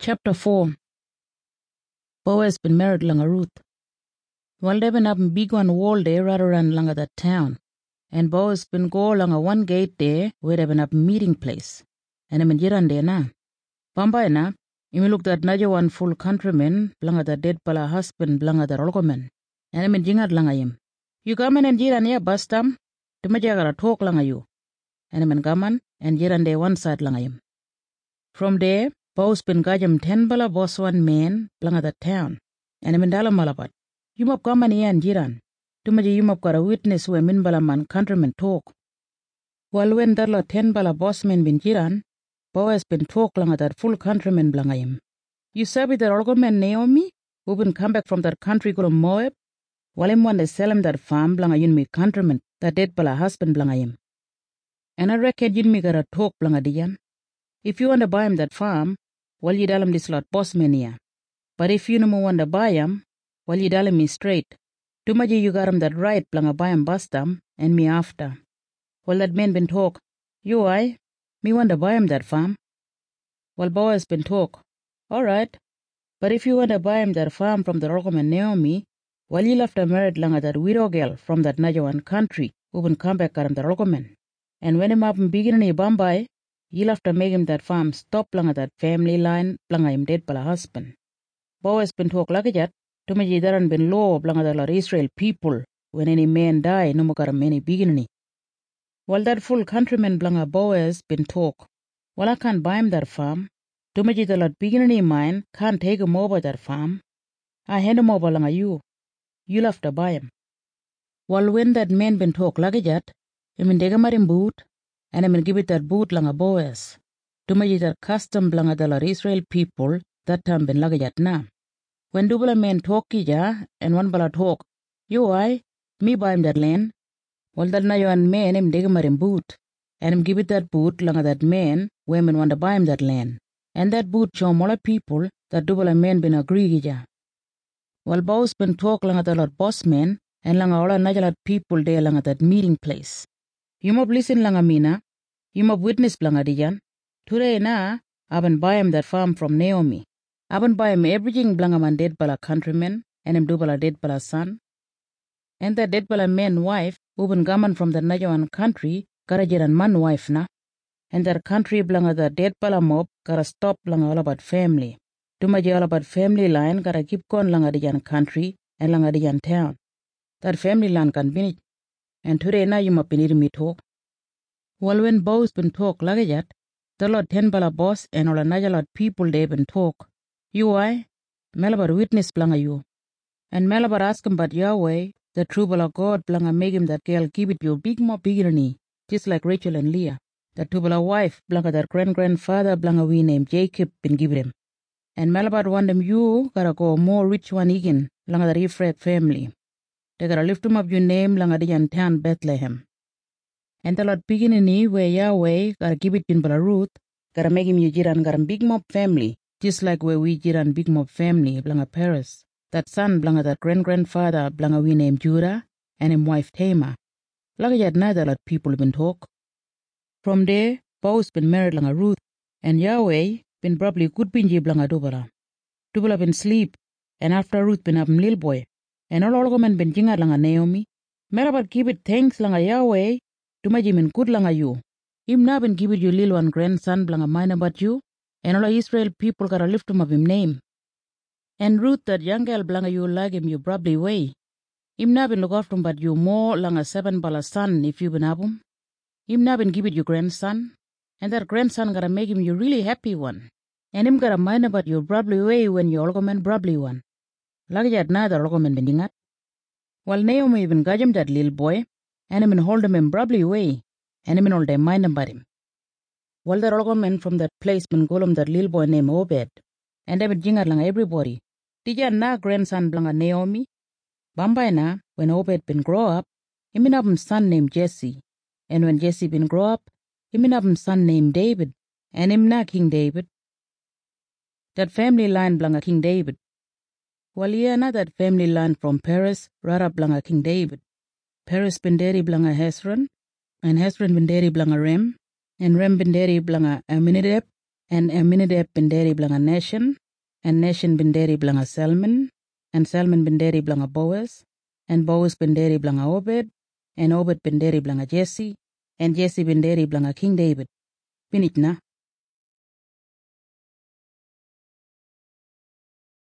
Chapter 4. Boaz been married langa Ruth. Well, they been up in big one wall there right around langa that town. And Boaz been go langa one gate there where they been up meeting place. And I been jiran there na. Bambay na, imi look that naja one full countryman langa that dead pala husband langa that olgoman. And I been jingat langa him. You gaman and jiran ya bastam, tumaja gara talk langa you. And I been gaman and jiran there one side langa him. From there, Boaz been gajam 10 bala boss one man langa that town. And I been dalam malabat. You mop gaman ya and jiran. Tumaja you mop got a witness where min bala man countryman talk. While when that 10 bala boss man bin jiran, Boaz been talk langa that full countryman blanga him. You sabi that olgo man Naomi, who been come back from that country called Moab? While him want to sell him that farm blanga yun me countryman, that dead bala husband blanga him. And I reckon yun me got a talk blanga diyan. If you want to buy him that farm, well you dalam this lot boss man here. But if you no more want to buy him, well you dalam me straight. Tumaji you got him that right blanga buy him bustam and me after. Well that man been talk. You me want to buy him that farm. Well Boaz been talk. Alright. But if you want to buy him that farm from the Rogam and Naomi, well you'll have to marry langa that widow girl from that Najawan country who been come back at him the Rogaman. And when him up in beginning Bombay, you'll have to make him that farm stop langa that family line blanga him dead pala husband. Boaz been talk like that, to me daran been law blanga the lot Israel people when any man die no more any beginning. Well that full countryman blanga Boaz been talk. Well I can't buy him that farm. To me the lot beginning mine can't take him over that farm. I hand him over langa you. You'll have to buy him. Well when that man been talk like that, I mean take him boot. And I mean give it that boot langa Boaz. To me that custom blanga the lot Israel people that time been lagajat na. When double man talk kija and one bala talk, you me buy him that land. Well that na yon man him dig boot. And him give it that boot langa that man women want to buy him that land. And that boot show mola people that double man been agree kija. Well Boaz been talk langa the lot boss man and langa ola najalat people there langa that meeting place. You mob listen langa mina. You mob witness blanga dijan. Today na, I been buy him that farm from Naomi. I been buy him everything blanga man dead bala countryman and him do bala dead bala son. And that dead bala man wife who been gaman from the Najawan country gotta get man wife na. And that country blanga the dead bala mob gotta stop blanga all about family. Tumaji all about family line gotta keep going langa dijan country and langa dijan town. That family line can finish. And today na you must be needing me talk. Well when Boaz been talk like that, the lot 10 bala boss and all another lot people they been talk. You Malabar witness blanga you. And Malabar ask him about Yahweh, the true bala God blanga make him that girl give it you big more biggerny, just like Rachel and Leah. That two bala wife blanga that grandfather blanga we named Jacob been give him. And Malabar want them you gotta go more rich one again, blanga that Ephraim family. They gotta lift him up your name langa dijan town Bethlehem. And the Lord beginning where Yahweh gotta give it in bala Ruth, gotta make him you jiran gotta big mob family, just like where we jiran big mob family blanga Paris. That son blanga that grandfather blanga we named Judah and him wife Tamar. Like that neither lot people been talk. From there, Boaz been married langa Ruth, and Yahweh been probably good binji blanga Dubala. Dubala been sleep, and after Ruth been up little boy, and all men been jinga langa Naomi. Merabat give it thanks langa Yahweh, tumaji min good langa you. Him na been give it you little one grandson blanga mine about you, and all Israel people gotta lift him up him name. And Ruth that young girl blanga you like him you probably way. Him na been look after him but you more langa 7 bala son if you been have him. Him na been give it your grandson, and that grandson gotta make him you really happy one. And him gotta mind about you probably way when you all man probably one. Like that neither all man bendingat. While Naomi even got him that little boy, and him hold him in probably way, and him all they mind about him. Well that all men from that place been call him that little boy named Obed, and they been jingat lang everybody. Dija na grandson blanga Naomi. Bambay na, when Obed been grow up, he been have him son named Jesse. And when Jesse been grow up, he been have him son named David, and him na King David. That family line blanga King David. Well yeah na that family line from Paris, right up blanga King David. Paris been daddy blanga Hezron, and Hezron been daddy blanga Rem, and Rem been daddy blanga Aminadab, and Aminadab bin daddy blanga Nashon, and Nashon bin daddy blanga Salmon, and Salmon bin daddy blanga Boaz, and Boaz bin daddy blanga Obed, and Obed bin daddy blanga Jesse, and Jesse bin daddy blanga King David. Pinit na.